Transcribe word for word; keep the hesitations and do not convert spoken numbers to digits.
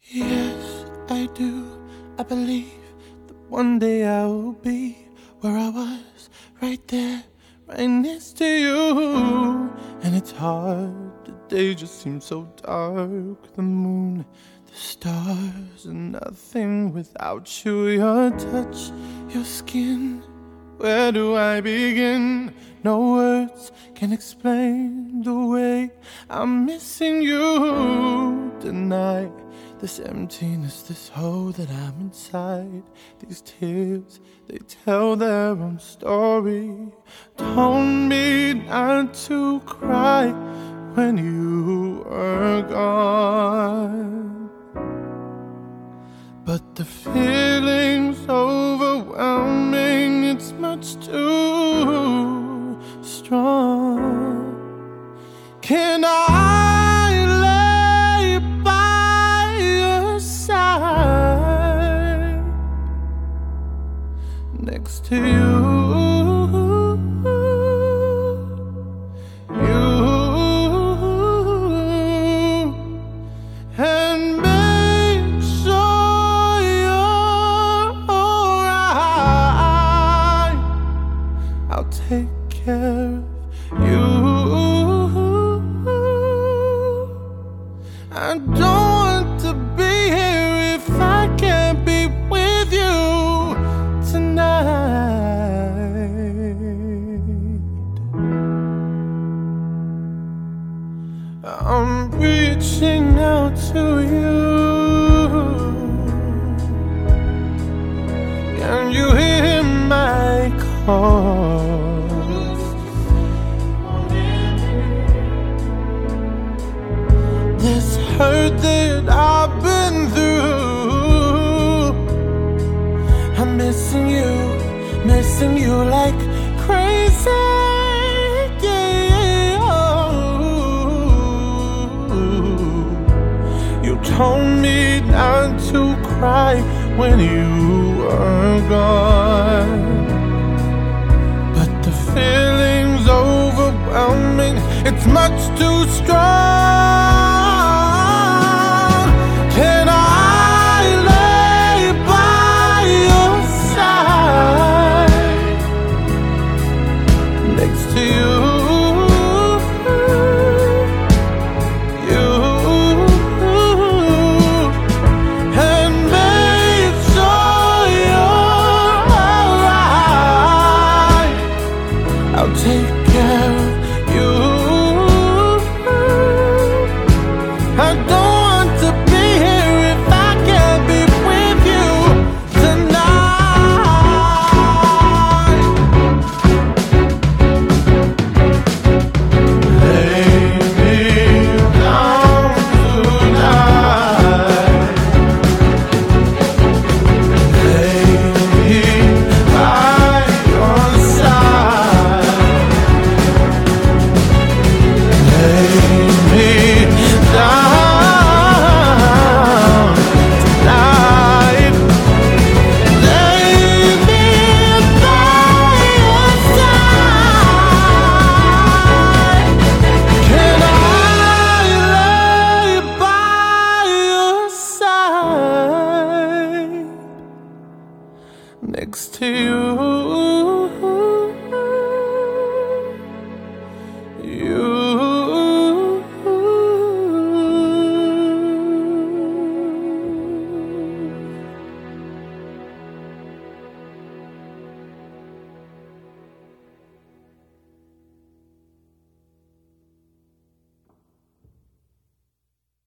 Yes, I do. I believe that one day I will be where I was, right there, right next to you. And it's hard, the day just seems so dark. The moon, the stars, and nothing without you. Your touch, your skin, where do I begin? No words can explain the way I'm missing you tonight. This emptiness, this hole that I'm inside. These tears, they tell their own story. Told me not to cry when you were gone. But the feeling's overwhelming, it's much too strong. Can I next to you, you, and make sure you're alright. I'll take care of you. I don't want to be here if I can't be with you tonight. I'm reaching out to you. Can you hear my call? This hurt that I've been through, I'm missing you, missing you like crazy, yeah. Oh, you told me not to cry when you were gone, but the feeling's overwhelming, it's much too strong.